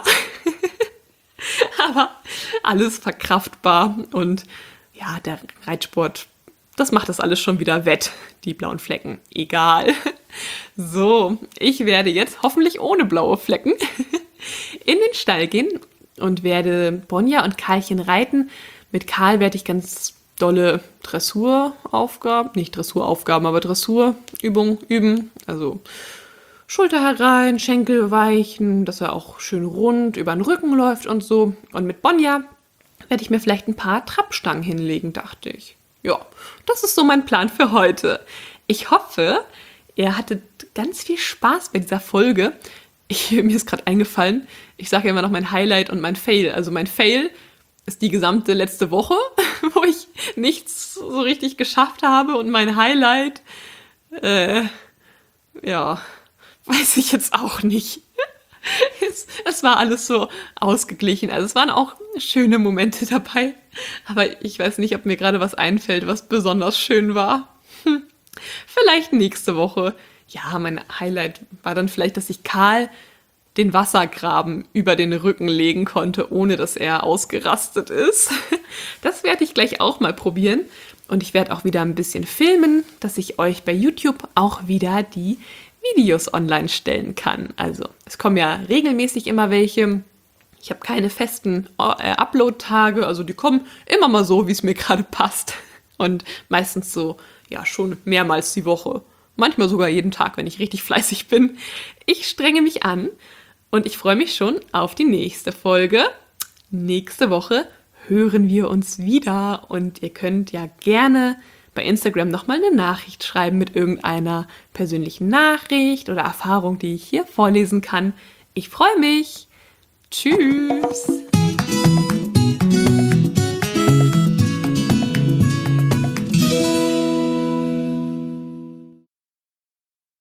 Aber alles verkraftbar. Und ja, der Reitsport, das macht das alles schon wieder wett, die blauen Flecken. Egal. So, ich werde jetzt hoffentlich ohne blaue Flecken in den Stall gehen und werde Bonja und Karlchen reiten. Mit Karl werde ich ganz dolle Dressuraufgaben, nicht Dressuraufgaben, aber Dressurübungen üben. Also Schulter herein, Schenkel weichen, dass er auch schön rund über den Rücken läuft und so. Und mit Bonja werde ich mir vielleicht ein paar Trappstangen hinlegen, dachte ich. Ja, das ist so mein Plan für heute. Ich hoffe, ihr hattet ganz viel Spaß bei dieser Folge. Mir ist gerade eingefallen, ich sage ja immer noch mein Highlight und mein Fail. Also mein Fail ist die gesamte letzte Woche, wo ich nichts so richtig geschafft habe. Und mein Highlight, ja, weiß ich jetzt auch nicht. Es das war alles so ausgeglichen. Also es waren auch schöne Momente dabei. Aber ich weiß nicht, ob mir gerade was einfällt, was besonders schön war. Vielleicht nächste Woche. Ja, mein Highlight war dann vielleicht, dass ich Karl den Wassergraben über den Rücken legen konnte, ohne dass er ausgerastet ist. Das werde ich gleich auch mal probieren. Und ich werde auch wieder ein bisschen filmen, dass ich euch bei YouTube auch wieder die Videos online stellen kann. Also es kommen ja regelmäßig immer welche. Ich habe keine festen Upload-Tage, also die kommen immer mal so, wie es mir gerade passt. Und meistens so, ja, schon mehrmals die Woche. Manchmal sogar jeden Tag, wenn ich richtig fleißig bin. Ich strenge mich an und ich freue mich schon auf die nächste Folge. Nächste Woche hören wir uns wieder und ihr könnt ja gerne bei Instagram nochmal eine Nachricht schreiben mit irgendeiner persönlichen Nachricht oder Erfahrung, die ich hier vorlesen kann. Ich freue mich. Tschüss.